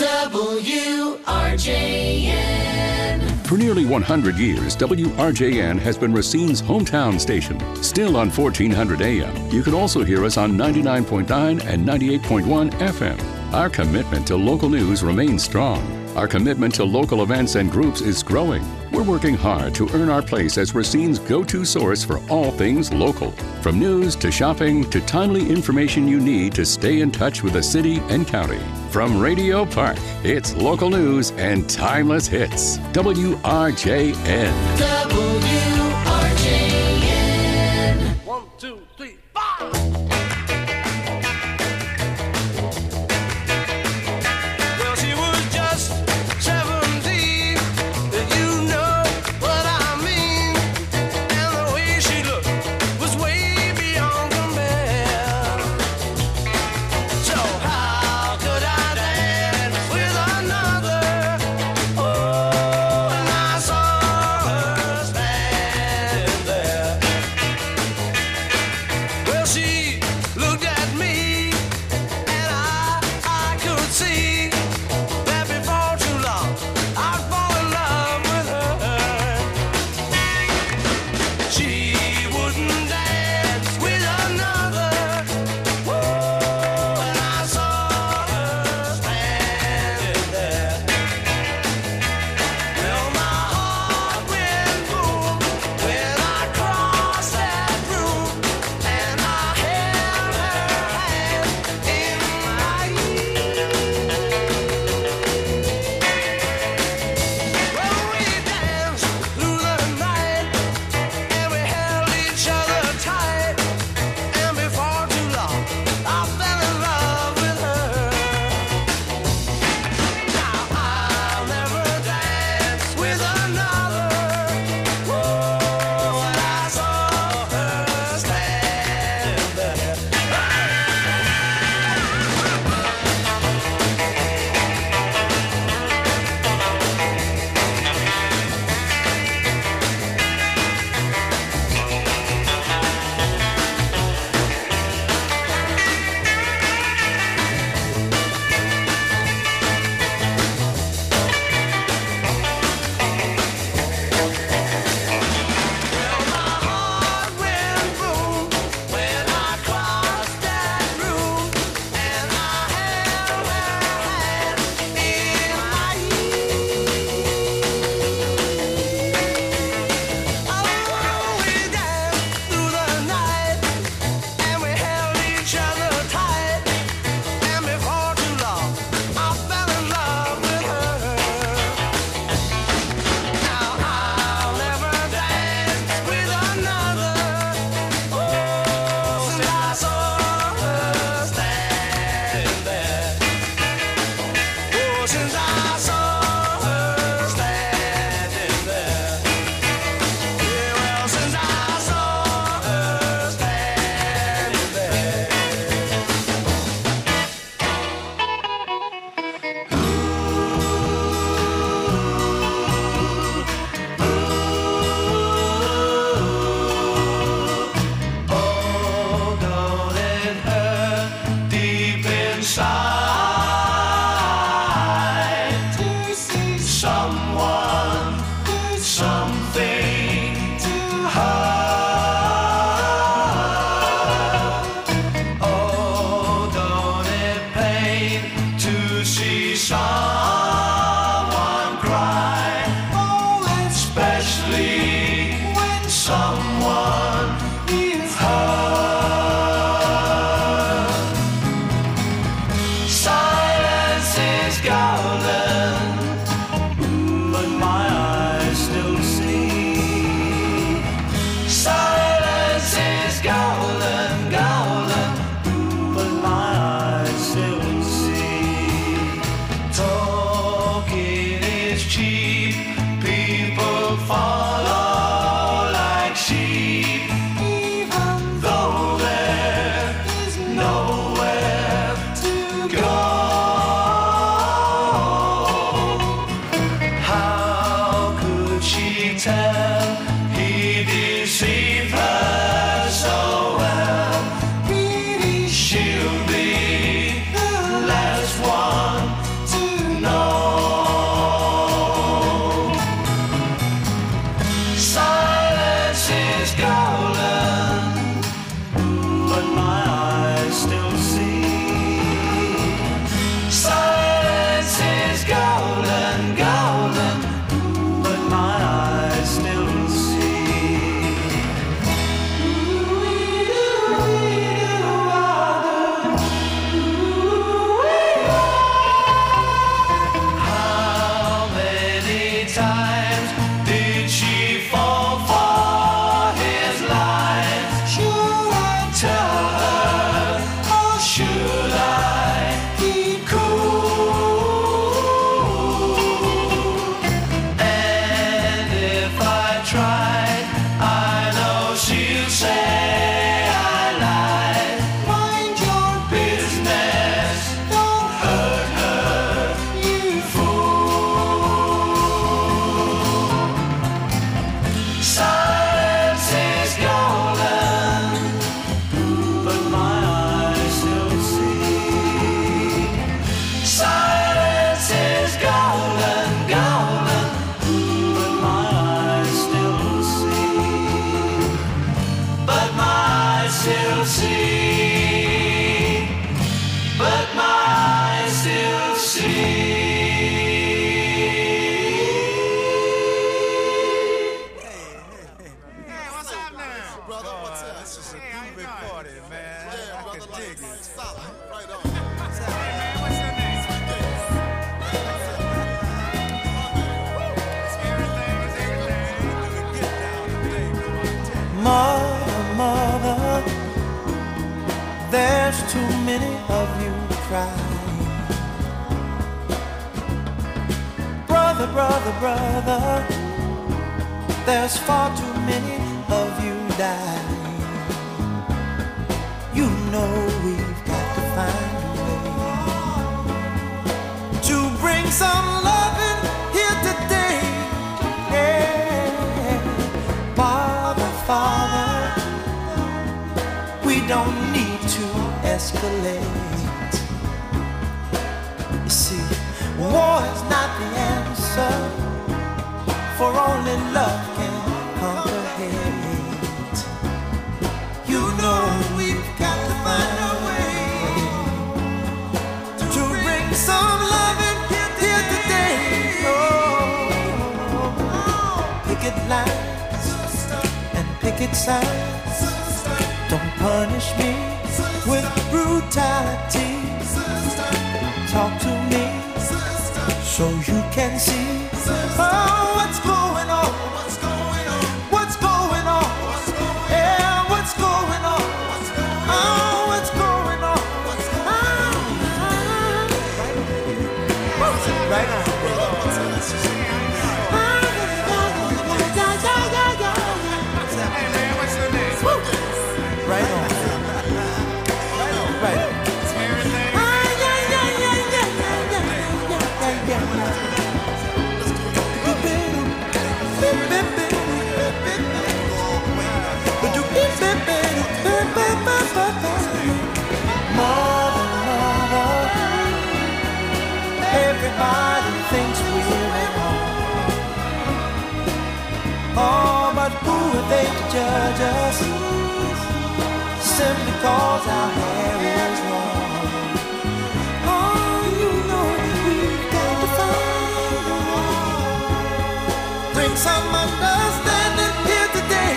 WRJN. For nearly 100 years, WRJN has been Racine's hometown station. Still on 1400 AM, you can also hear us on 99.9 and 98.1 FM. Our commitment to local news remains strong. Our commitment to local events and groups is growing. We're working hard to earn our place as Racine's go-to source for all things local. From news to shopping to timely information you need to stay in touch with the city and county. From Radio Park, it's local news and timeless hits. WRJN. WRJN. 1, 2, 3, 4. Well, she was just 17, and you know what I mean. And the way she looked was way beyond compare. So how could I dance with another? Oh, and I saw her standing there. Well, she looked at me, and I could see that before too long I'd fall in love with her. She wouldn't dance with another. Whoa, and I saw her standing there. Well, my heart went boom when I crossed that room, and I held her hand in mine. Well, we danced through the night, and we held each other tight, and before too long, I fell in love with her. Now I'll never dance with another. Whoa, and I saw her standing there. Well, my heart went boom when I crossed that room, and I held her hand in mine. Oh, we danced through the night, and we held each other tight, and before too long, I fell in love with her. Now I'll never dance with another. Oh, since I saw her standing there. Oh, since I saw her standing there. Yeah, well, since I saw her standing there. Oh, don't it hurt deep inside to see someone, something to hurt? Oh, don't it pain to see someone cry? Oh, especially when someone is hurt. Silence is golden, but my eyes still see. Silence is golden, golden, but my eyes still see. many of you crying. Brother, brother, brother, there's far too many of you dying. You know we've got to find a way to bring some loving here today. Yeah. Father, Father, we don't need to escalate. You see, war is not the answer, for only love can conquer hate. You know we've got to find a way to bring some love in here today. Oh, picket lines and picket signs. Don't punish me with brutality. Talk to me so you can see. Oh, what's going on? What's going on? What's going on? Yeah, what's going on? Oh, what's going on? Right on. Right on. Right on. Everybody thinks we're at home. Oh, but who are they to judge us? Simply cause our hair is long. Oh, you know we've got to find a way. Bring some understanding here today.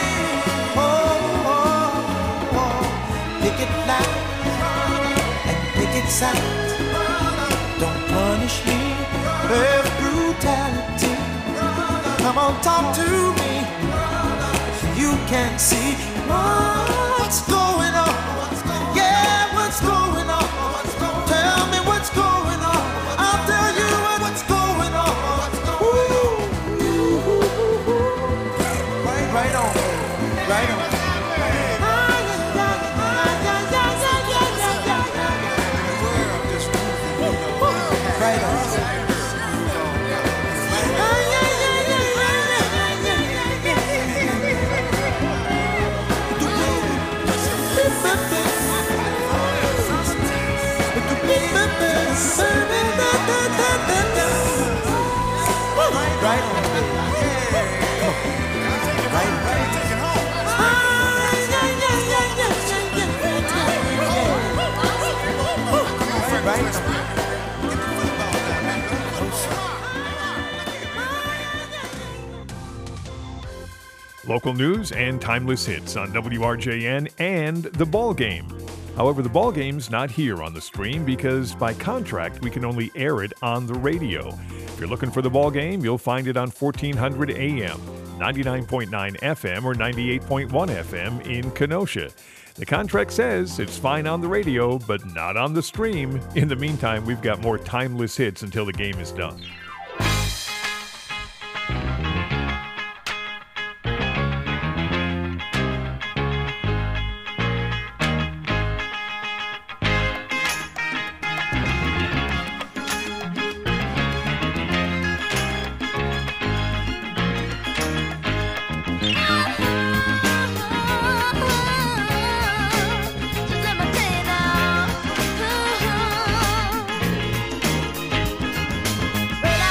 Picket lines and picket signs. Don't punish me with brutality. Come on, talk to me so you can see what's going on. Yeah, what's going on? Tell me what's going on. I'll tell you what's going on. Right on, right on. Right on. Right on. Local news and timeless hits on WRJN and The Ball Game. However, The Ball Game's not here on the stream because by contract we can only air it on the radio. If you're looking for The Ball Game, you'll find it on 1400 AM, 99.9 FM, or 98.1 FM in Kenosha. The contract says it's fine on the radio, but not on the stream. In the meantime, we've got more timeless hits until the game is done. Just let me tell you now.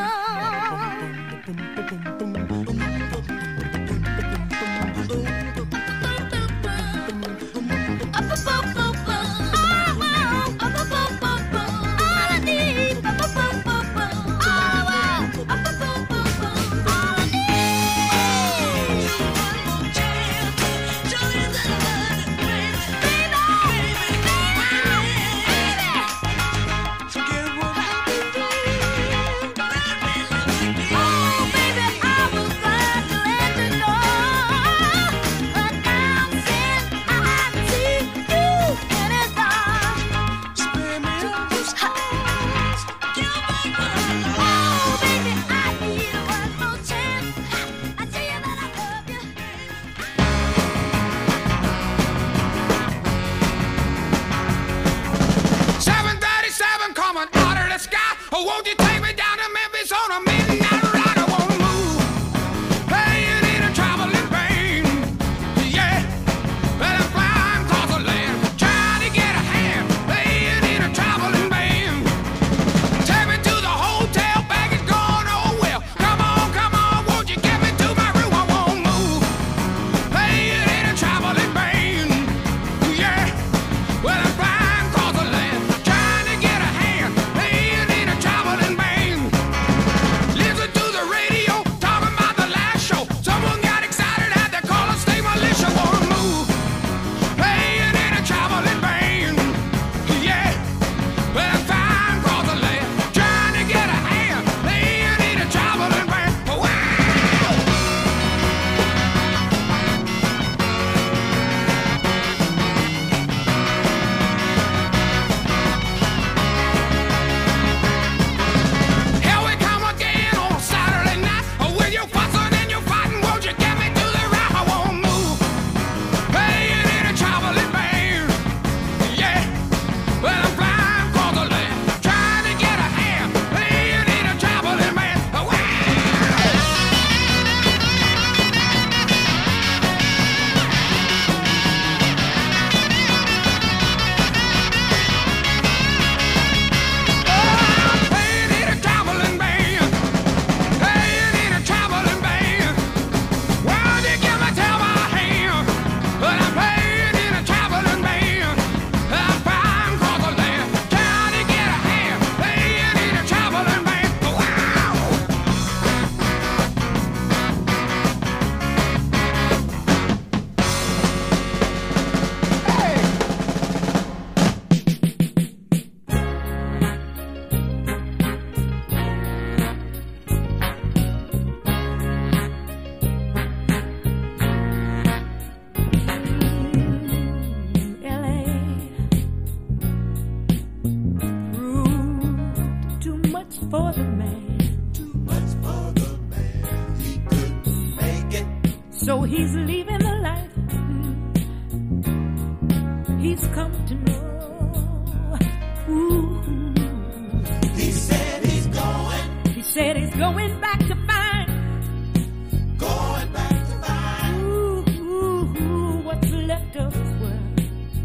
So he's leaving the life he's come to know. Ooh. He said he's going. He said he's going back to find. Going back to find. Ooh, what's left of his world.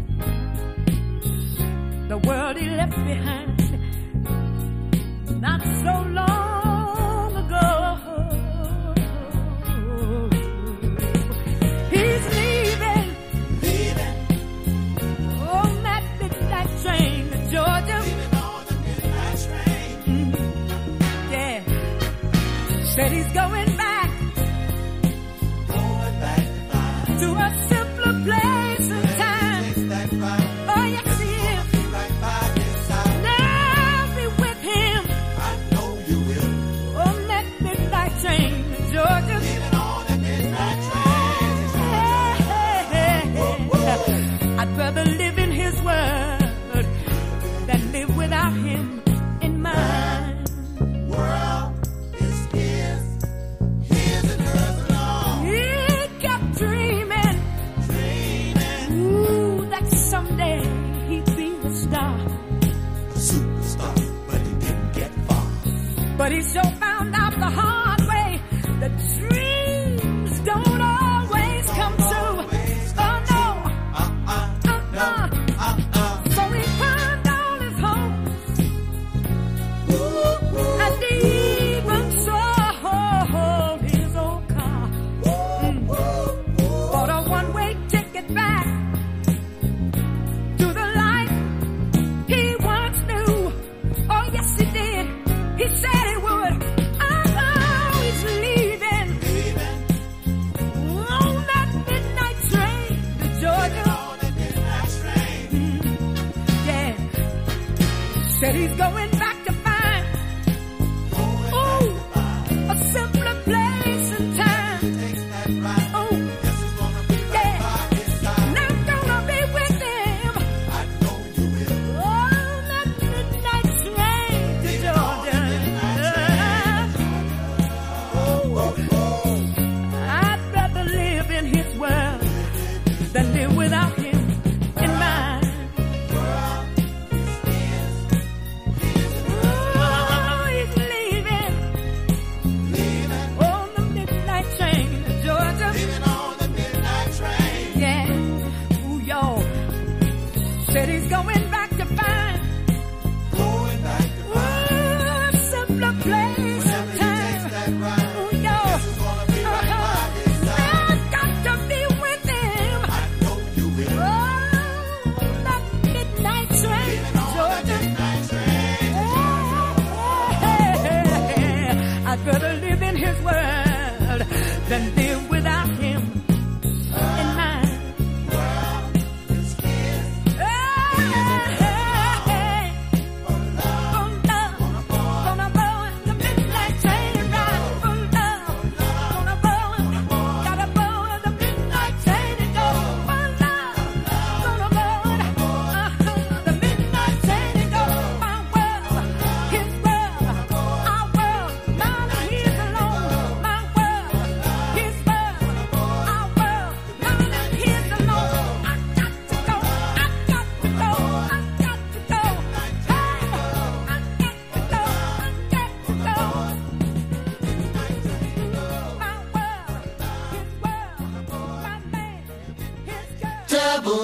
The world he left behind. Not so long ago. He's leaving on that midnight train to Georgia. Leaving on the midnight train. Yeah. Said he's going back Going back to find. to a simpler place and time. Takes that ride. Oh, yes, he is. Be right by his side. Now be with him I know you will. on that midnight train to Georgia. Leaving on the midnight train. I'd rather live in his word than live without him in mine. World is his and hers alone. He kept dreaming, ooh, that someday he'd be a star. A superstar, but he didn't get far. But he sure found out the hard way that dreams don't always come true. Oh no. So he climbed all his hopes and even he's going back to find, a simpler place and time. Oh, yeah. And I'm gonna be with him. Oh, that midnight train to Georgia. I'd rather live in his world than live without him in mine. Oh, he's leaving on the midnight train to Georgia. Yeah. Ooh, y'all. Said he's going back to find a simpler place and time. Ooh, y'all. I've got to be with him. Oh, that midnight train to Georgia. I'd rather live in his world than live without him in mine. Gonna go the midnight train ride for love. Gonna go, gotta go the midnight train and go for love. Gonna go the midnight train and go my world, his world, our world. None of his alone. My world, his world, our world. None of his alone. I got to go. I got to go. I got to go. Hey, I got to go. I got to go. My world, his world, my man, his girl.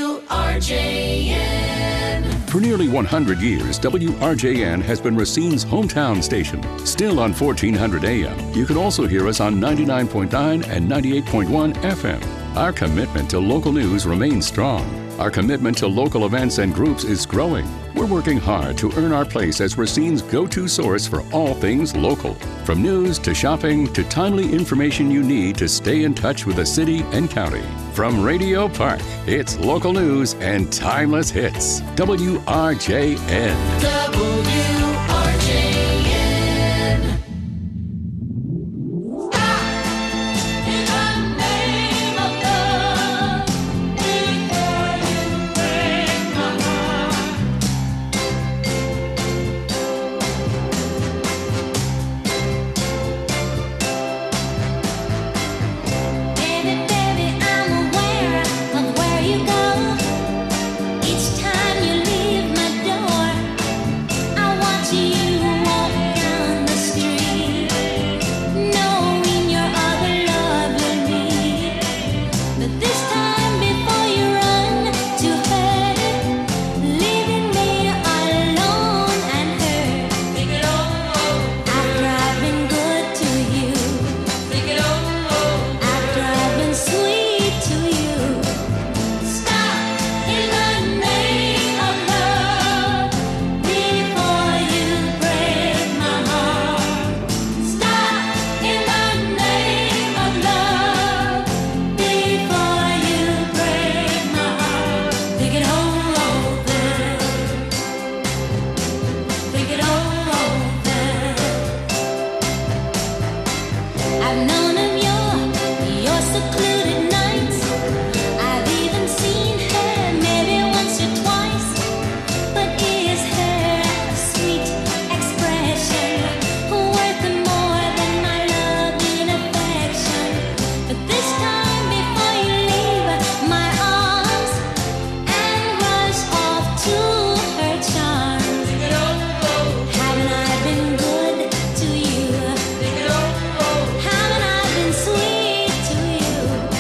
WRJN. For nearly 100 years, WRJN has been Racine's hometown station. Still on 1400 AM. You can also hear us on 99.9 and 98.1 FM. Our commitment to local news remains strong. Our commitment to local events and groups is growing. We're working hard to earn our place as Racine's go-to source for all things local. From news to shopping to timely information you need to stay in touch with the city and county. From Radio Park, it's local news and timeless hits. WRJN. WRJN. In the name of love, before you break my heart. Baby, baby, I'm aware of where you go. Each time you leave my door, I watch you walk down the street, knowing your other love will meet. But this time, before you run to her, leaving me alone and hurt. After I've been good to you, after I've been sweet to you, stop in the name of love before you break my heart. Stop in the name of love before you break my heart. Think it over. Think it over. I've known of your secluded nights. I've even seen her maybe once or twice. But is her sweet expression worth more than my love and affection? But this time, before you leave my arms and rush off to her charms, haven't I been good to you? Haven't I been sweet to you?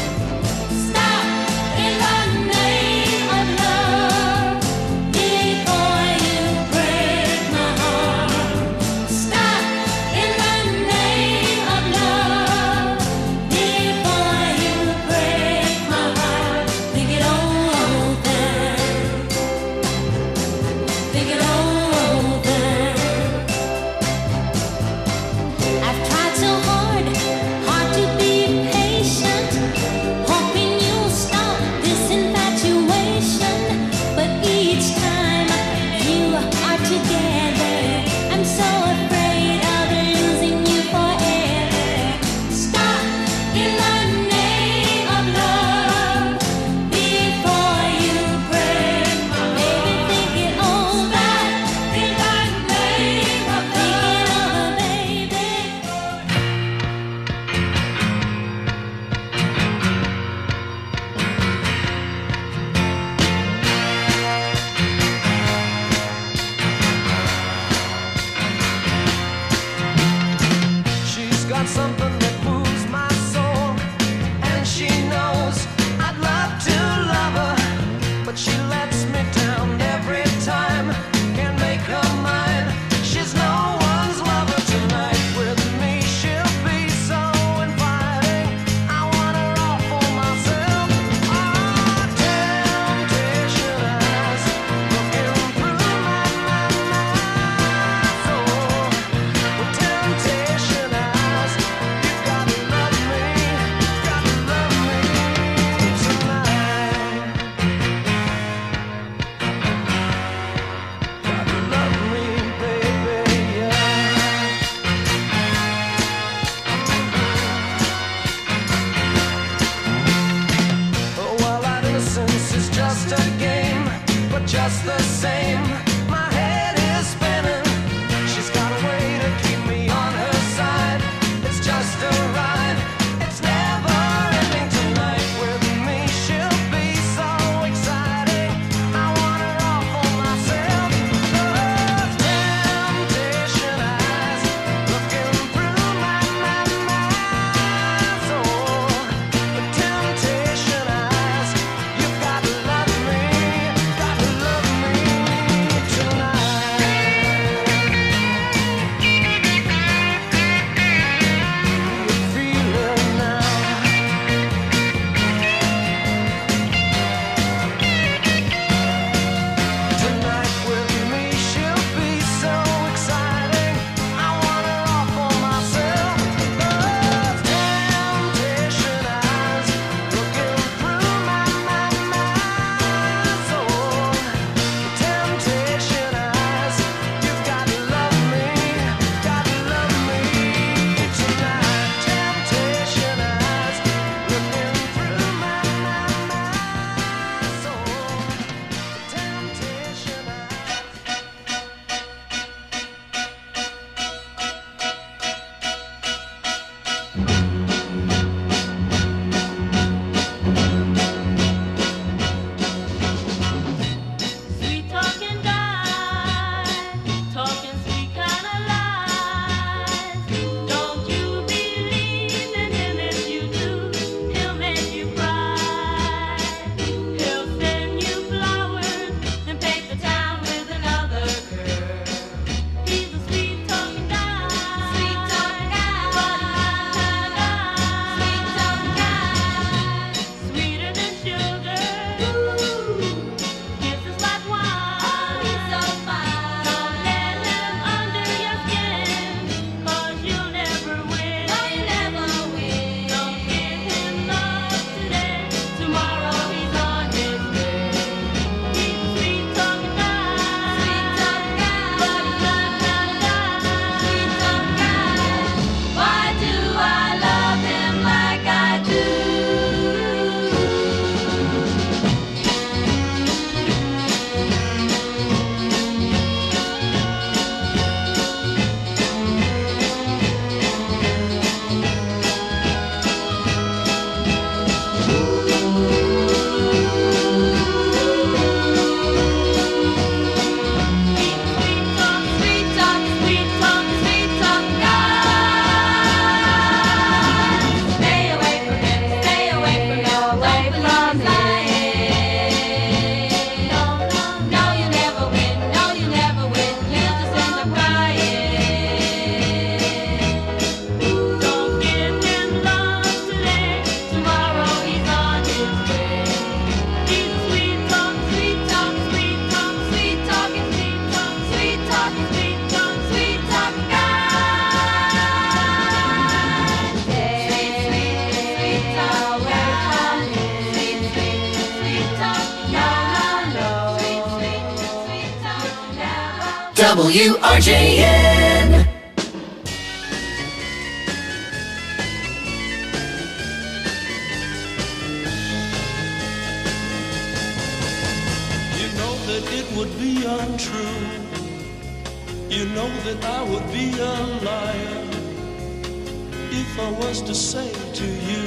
got something that moves my soul, and she knows I'd love to love her, but she lets me down every time. Can't make her mine. She's no one's lover tonight. With me, she'll be so inviting. I want her all for myself. Oh, temptation eyes looking through my soul. With temptation eyes, you gotta love me tonight. Gotta love me, baby, yeah. Oh, well, our innocence is just a game, but just the same, my head is spinning. She's got a way to keep me on her side. It's just a ride. It's never ending tonight. With me, she'll be so exciting. I want her all for myself. Those temptation eyes looking through my soul. The temptation eyes, you gotta love me tonight. You feel it now. Tonight with me, she'll be so exciting. I want her all for myself. Those temptation eyes looking through my soul. Temptation eyes, you've gotta love me tonight. Temptation eyes looking through my soul. Temptation eyes. Sweet talking guy, talking sweet kind of lies. Don't you believe in him? If you do, he'll make you cry. He'll send you flowers and paint the town with another girl. He's a sweet talking guy, but he's my kind of guy. Sweeter than sugar. Kisses like wine. He's so fine. Don't let him under your skin, 'cause you'll never win. No, you never win. Don't give him love today. Tomorrow he's on his way. He's a sweet talking guy. But he's my kind of guy. Why do I love him like I do? Sweet talk guy. Stay away from him, stay away from him, don't believe him. No, you never win, no, you never win, you just end up crying. Don't give him love today, tomorrow he's on his way. He's a sweet talk guy. WRJN. You know that it would be untrue. You know that I would be a liar if I was to say to you,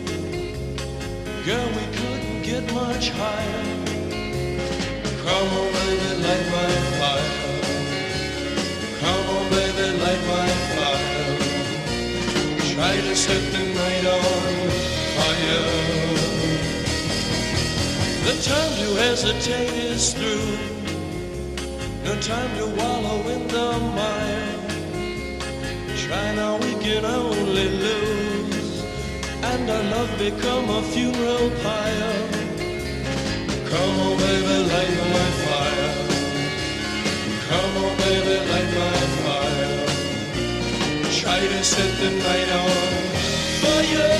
girl, we couldn't get much higher. Come on, baby, light my fire. Come on, baby, light my fire. try to set the night on fire. The time to hesitate is through. No time to wallow in the mire. Try now, we can only lose, and our love become a funeral pyre. Come on, baby, light my fire. Come on, baby, light my fire. Try to set the night on fire.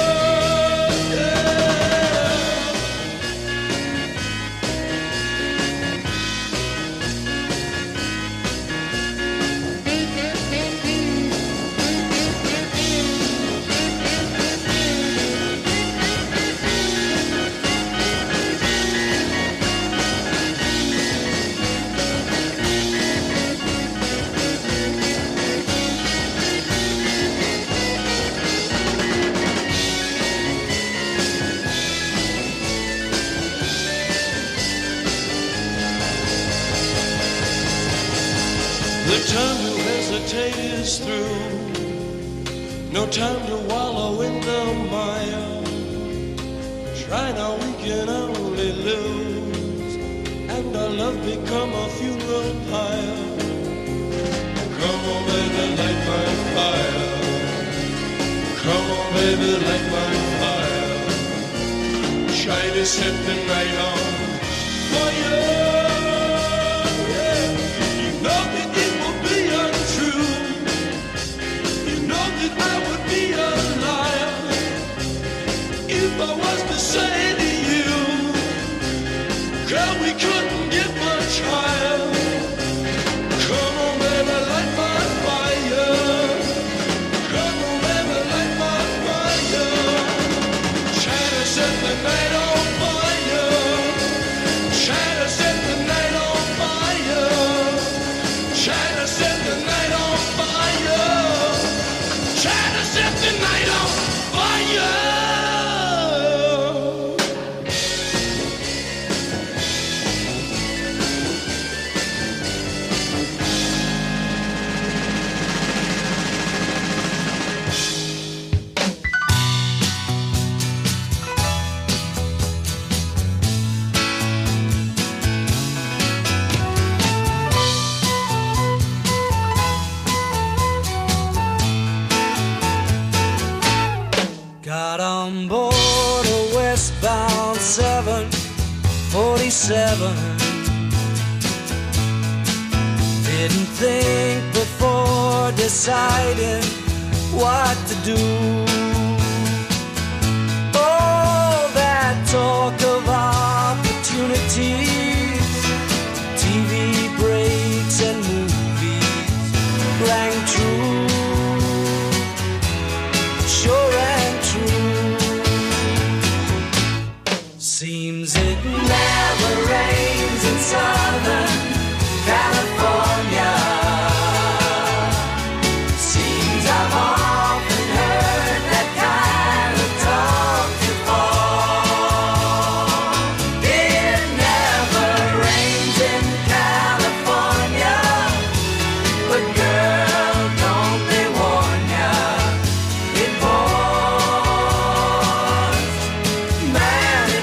The time to hesitate is through. No time to wallow in the mire. Try now, we can only lose, and our love become a funeral pyre. Come on, baby, light my fire. Come on, baby, light my fire. Try to set the night on fire. I would be a liar if I was to say to you, girl, we couldn't get much higher. Come on, baby, light my fire. Come on, baby, light my fire. Try to set the night on fire. Try to set the night on fire. Try to set the night on fire. Try to set the night on fire. Got on board a westbound 747. Didn't think before deciding what to do. All that talk of opportunities, TV breaks and movies rang true. Sure and true. Seems it never rains in Southern California. Seems I've often heard that kind of talk before. It never rains in California, but girl, don't they warn ya? It pours, man, it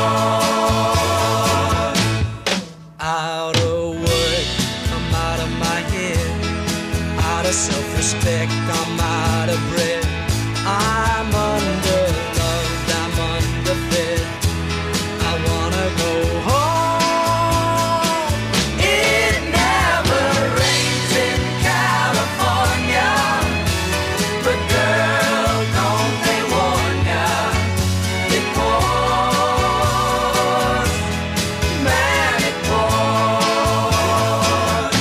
pours. Out of work, I'm out of my head. Out of self-respect, I'm out of breath. I'm underloved, I'm underfed. I wanna go home. It never rains in California, but girl, don't they warn ya? It pours, man, it pours.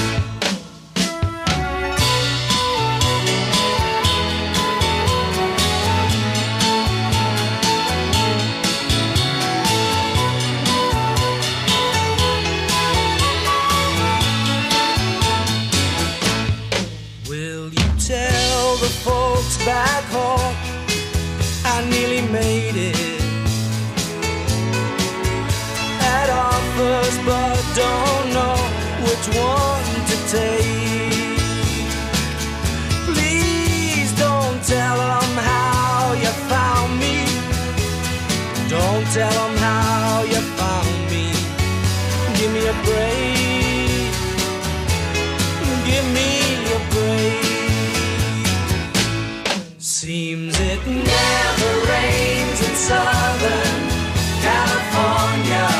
Will you tell the folks back home I nearly made it? Had offers but don't know which one to take. Please don't tell them Seems it never rains in Southern California.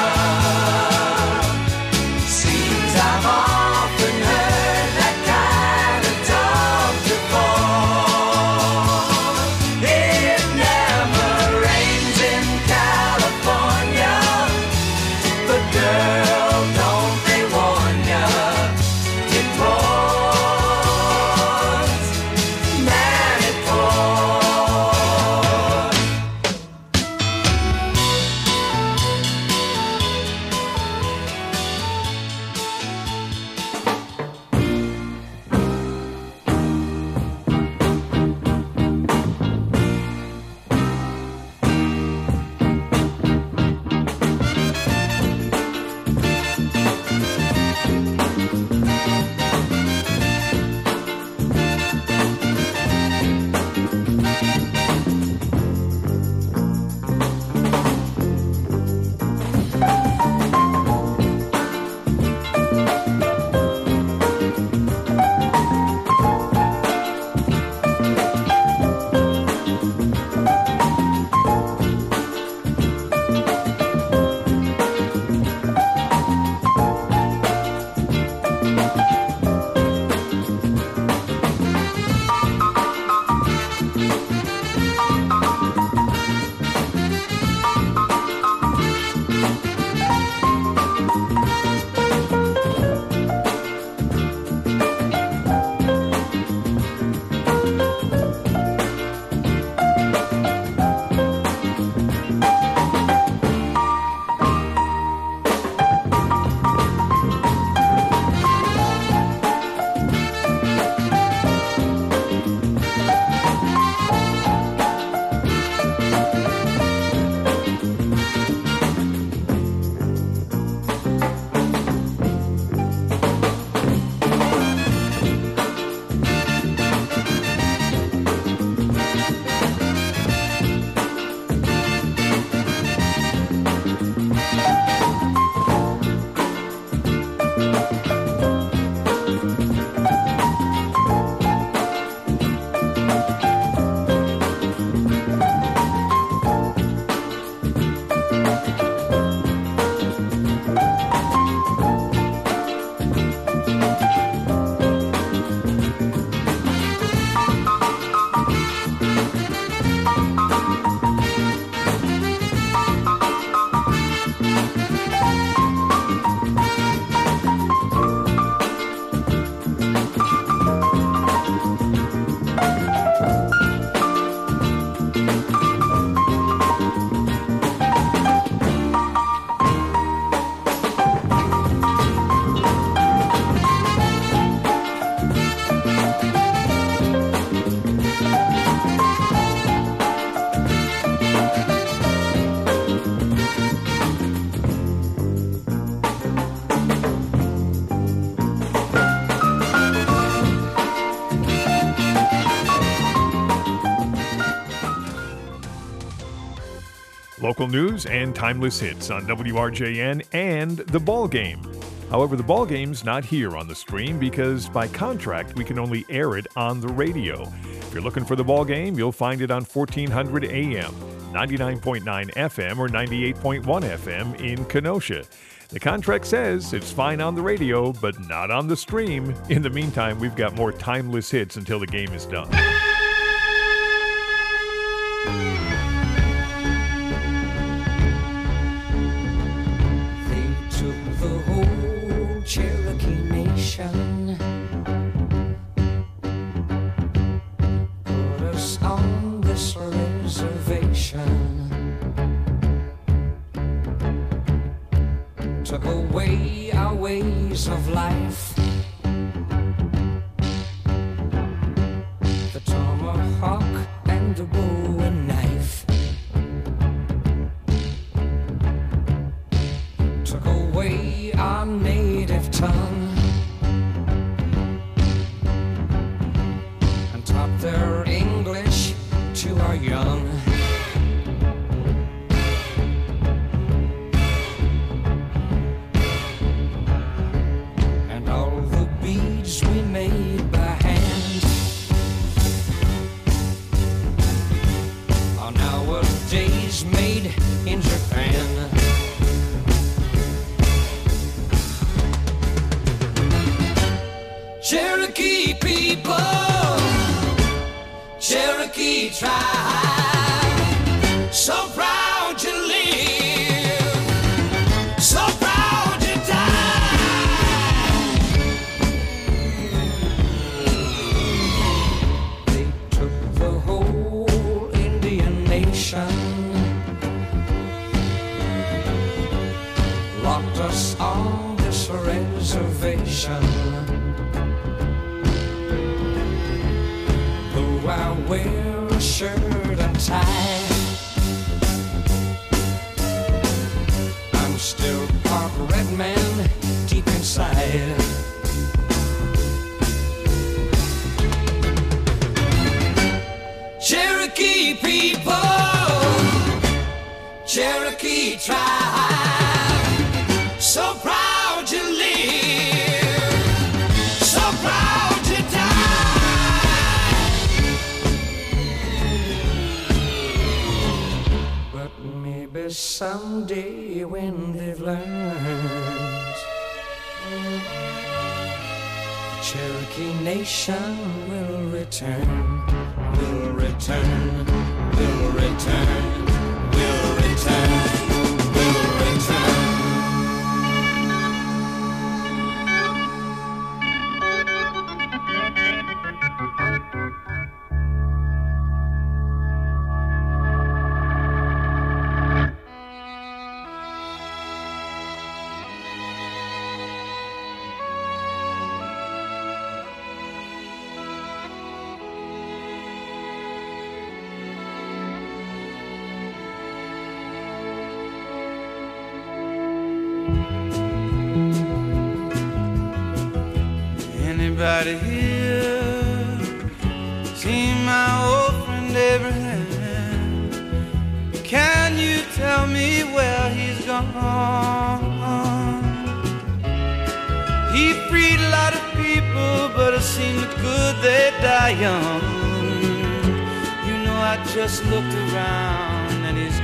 Seems I've often heard that kind of talk before. It never rains in California, but girl, don't they warn ya? It pours, man, it pours. Local news and timeless hits on WRJN and The Ball Game. However, The Ball Game's not here on the stream because by contract we can only air it on the radio. If you're looking for The Ball Game, you'll find it on 1400 AM, 99.9 FM, or 98.1 FM in Kenosha. The contract says it's fine on the radio, but not on the stream. In the meantime, we've got more timeless hits until the game is done. They took the whole Cherokee Nation, put us on this reservation, took away our ways of life. The tomahawk and the bow and knife took away our native tongue and taught their English to our young. And all the beads we made by hand is made in Japan. Cherokee people, Cherokee tribe, so proud you live, so proud you die. They took the whole Indian nation, locked us on this reservation. Though I wear a shirt and tie, I'm still part red man deep inside. Cherokee people, Cherokee tribe, so proud you live, so proud you die. But maybe someday when they've learned, the Cherokee nation will return, will return, will return, will return, will return. Anybody here seen my old friend Abraham? Can you tell me where he's gone? He freed a lot of people, but it seemed good they die young. You know, I just looked around and he's gone.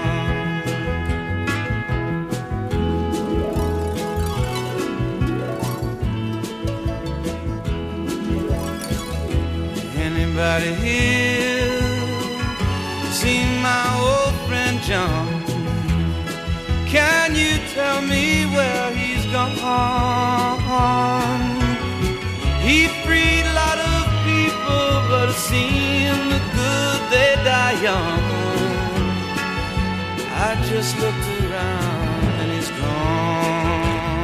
Anybody here seen my old friend John? Can you tell me where he's gone? He freed a lot of people, but it seemed good they die young. I just looked around and he's gone.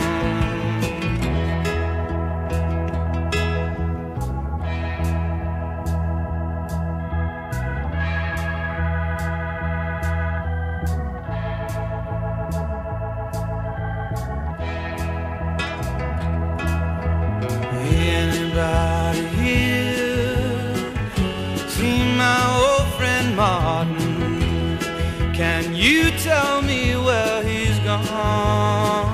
Anybody here seen my old friend Martin? Can you tell me where he's gone?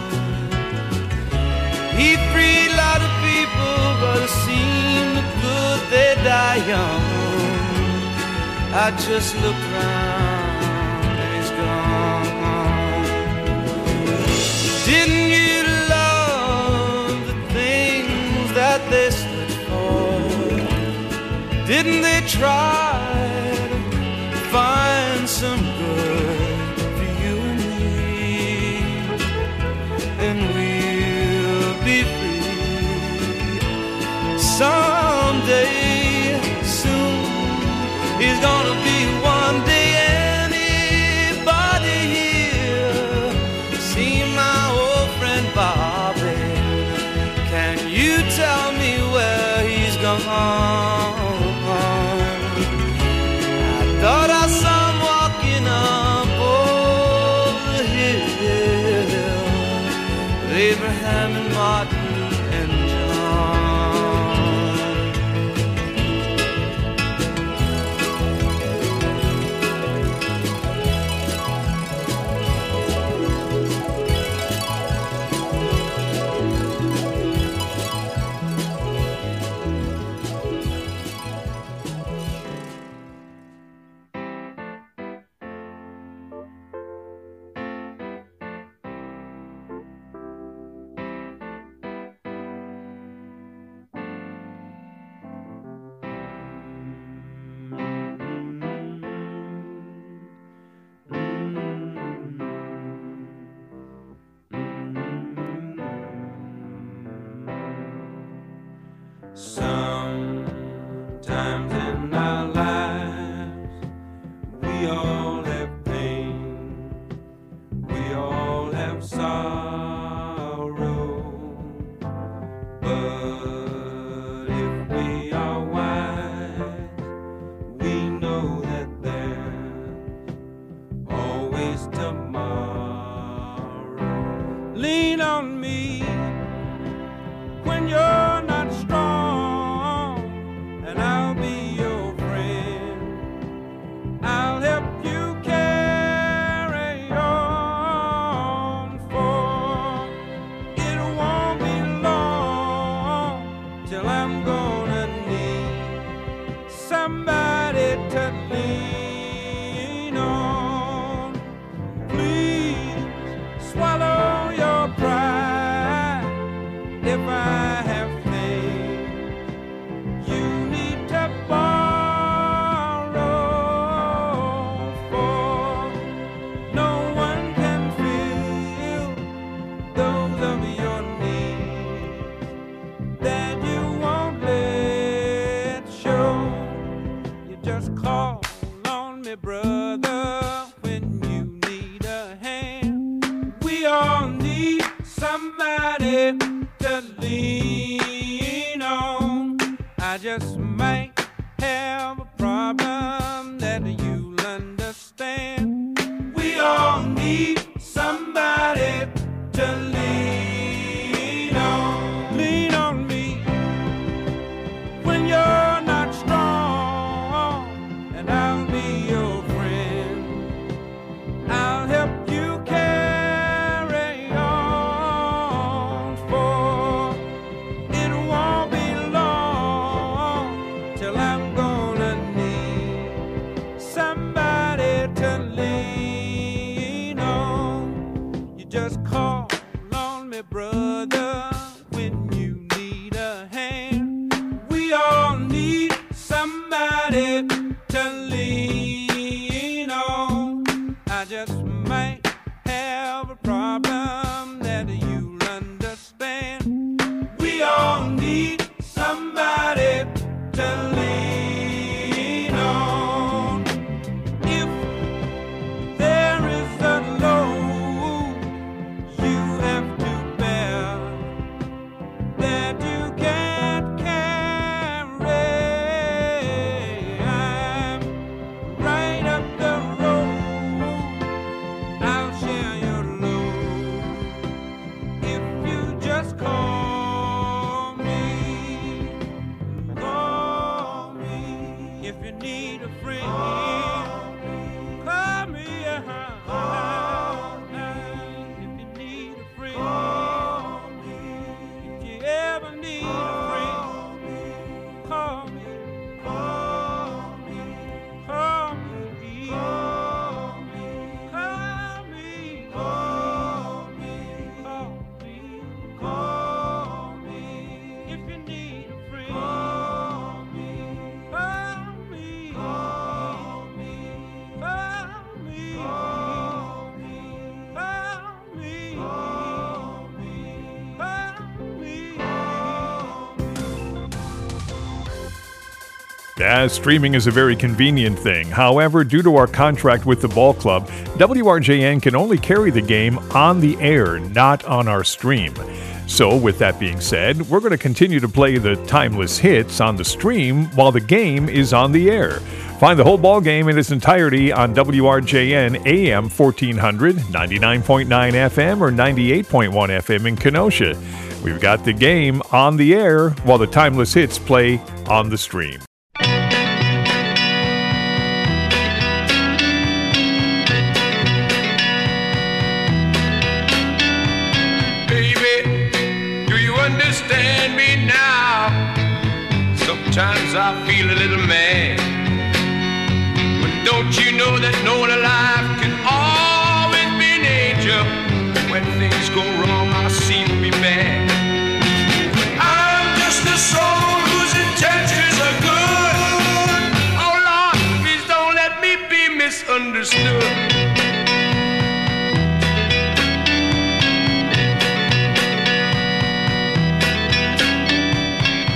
He freed a lot of people, but it seemed good they die young. I just looked around and he's gone. Didn't you that they stood for? Didn't they try to find some good for you and me? And we'll be free someday soon. He's gonna be one day. Anybody here see my old friend Bobby? Can you tell me where he's gone? I thought I saw him walking up over the hill with Abraham and Martin and We all have pain, we all have sorrow, but if we are wise, we know that there's always tomorrow. Lean on me when you're not strong, and I'll be your friend. I'll help you carry on, for it won't be long till I'm gonna need somebody to lean on. Please swallow your pride if I have things you need to borrow, for no one can fill those of your needs that you won't let show. You just call on me, brother, when you need a hand. We all need somebody to lean on. I just might have a problem that you'll understand. We all need somebody to lean on. Lean on me when you're not strong, and I'll be your friend. I'll help you carry on, for it won't be long till I'm gonna need somebody to lean on. You just call on me, brother, when you need a hand. We all need somebody to lean on. I just might have a problem that you'll understand. We all need somebody to lean on. If there is a load you have to bear that you can't carry, I'm right up the road. I'll share your load if you just call me. Call me if you need a friend. Call me, if you need a friend. If you ever need a friend, call me. Call me. Call me. Call me. Call me. Call me. Call me. If you need a friend, call me. Call me. Call me. Call me. Call me. Call me. Call me. Yeah, streaming is a very convenient thing. However, due to our contract with the ball club, WRJN can only carry the game on the air, not on our stream. So, with that being said, we're going to continue to play the timeless hits on the stream while the game is on the air. Find the whole ball game in its entirety on WRJN AM 1400, 99.9 FM, or 98.1 FM in Kenosha. We've got the game on the air while the timeless hits play on the stream. Understand me now. Sometimes I feel a little mad, but don't you know that no one alive can always be an angel? When things go wrong, I seem to be bad. I'm just a soul whose intentions are good. Oh Lord, please don't let me be misunderstood.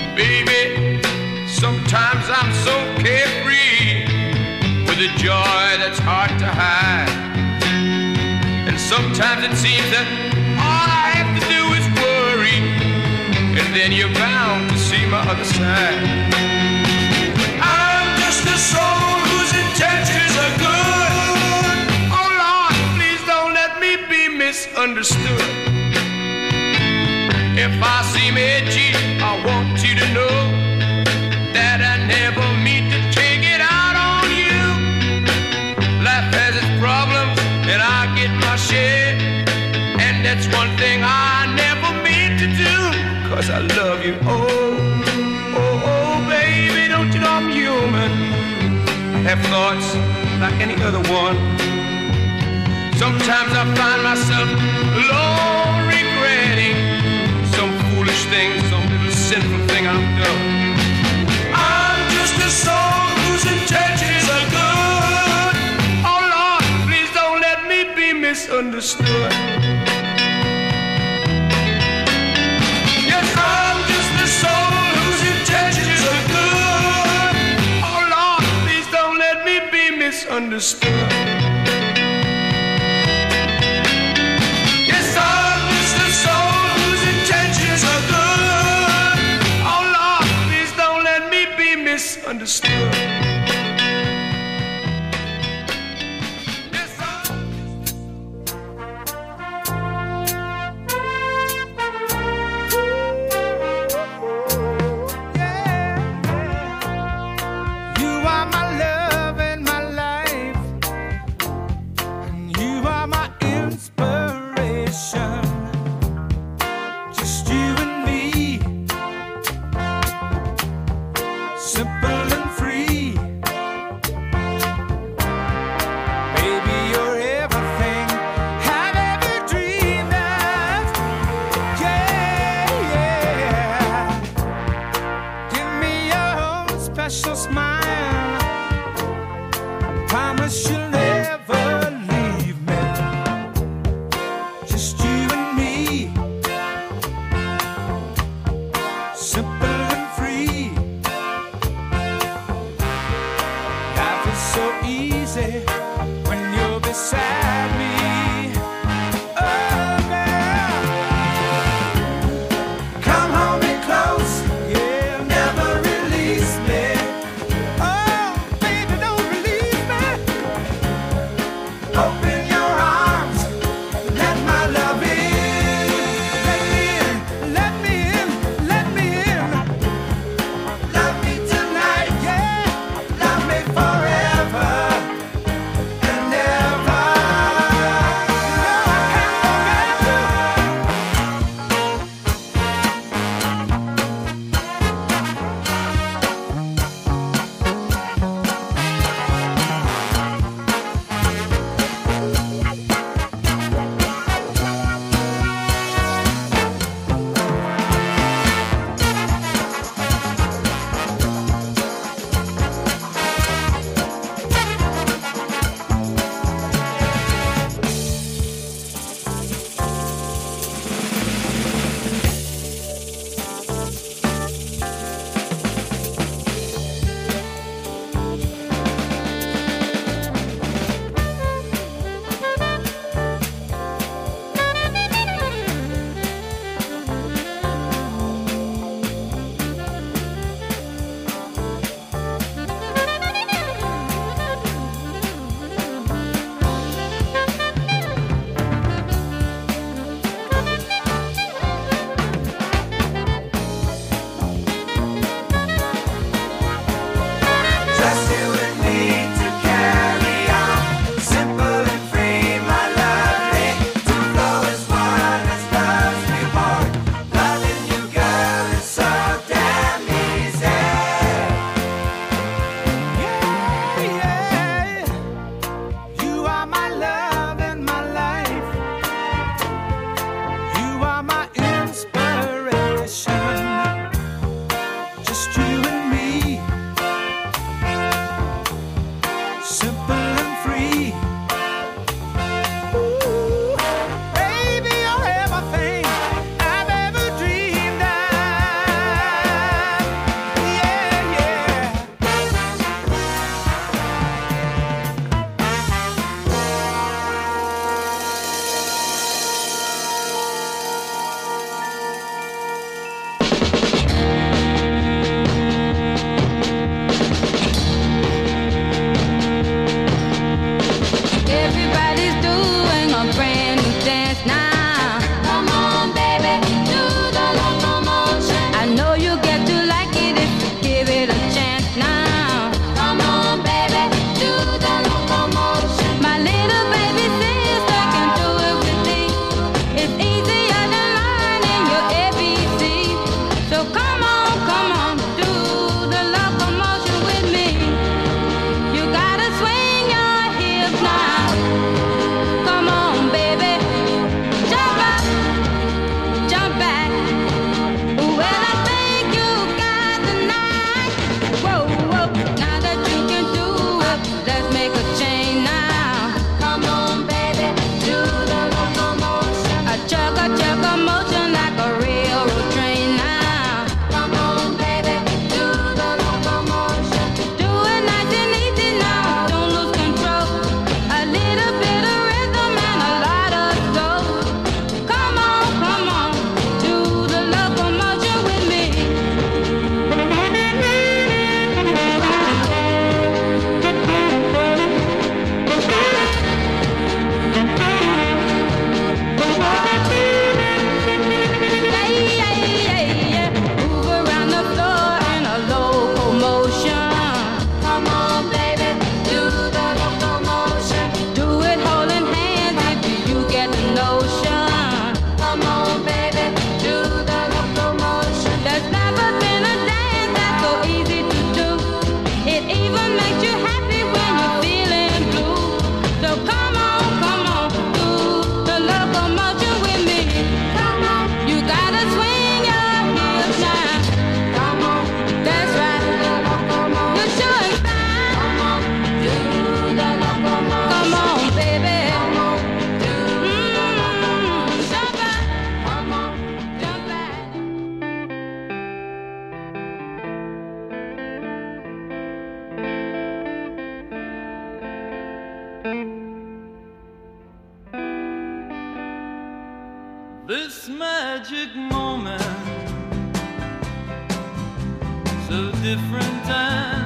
Sometimes I'm so carefree with the joy that's hard to hide. And sometimes it seems that all I have to do is worry, and then you're bound to see my other side. I'm just a soul whose intentions are good. Oh Lord, please don't let me be misunderstood. If I seem edgy, I want you to know that I never mean to take it out on you. Life has its problems, and I get my share. And that's one thing I never meant to do, 'cause I love you. Oh, oh, oh, baby, don't you know I'm human? I have thoughts like any other one. Sometimes I find myself alone regretting some foolish thing, some little sinful thing I've done. I'm just a soul whose intentions are good. Oh Lord, please don't let me be misunderstood. Yes, I'm just a soul whose intentions are good. Oh Lord, please don't let me be misunderstood. Yes, I'm just a soul whose intentions are good. Oh Lord, please don't let me be misunderstood. Yes, You are my love and my life, and you are my inspiration. Just you and me, simple and free. Baby, you're everything I've ever dreamed of. Yeah, yeah. Give me your own special smile. Promise you'll never leave me. Just you and me, simple and free. Life is so easy when you're beside me. Oh, girl, come hold me close, yeah, never release me. Oh, baby, don't release me. Open your arms, let my love in. Let me in, let me in, let me in. Love me tonight, yeah, love me forever and ever. You know I can't forget you. Just you and me to carry on, simple and free, my lovely. To flow as one as love's reborn. Loving you, girl, is so damn easy. Yeah, yeah. You are my love and my life. You are my inspiration. Just you and me, simple and free. Ooh, baby, you're everything I've ever dreamed of. Yeah, yeah. This magic moment, so different and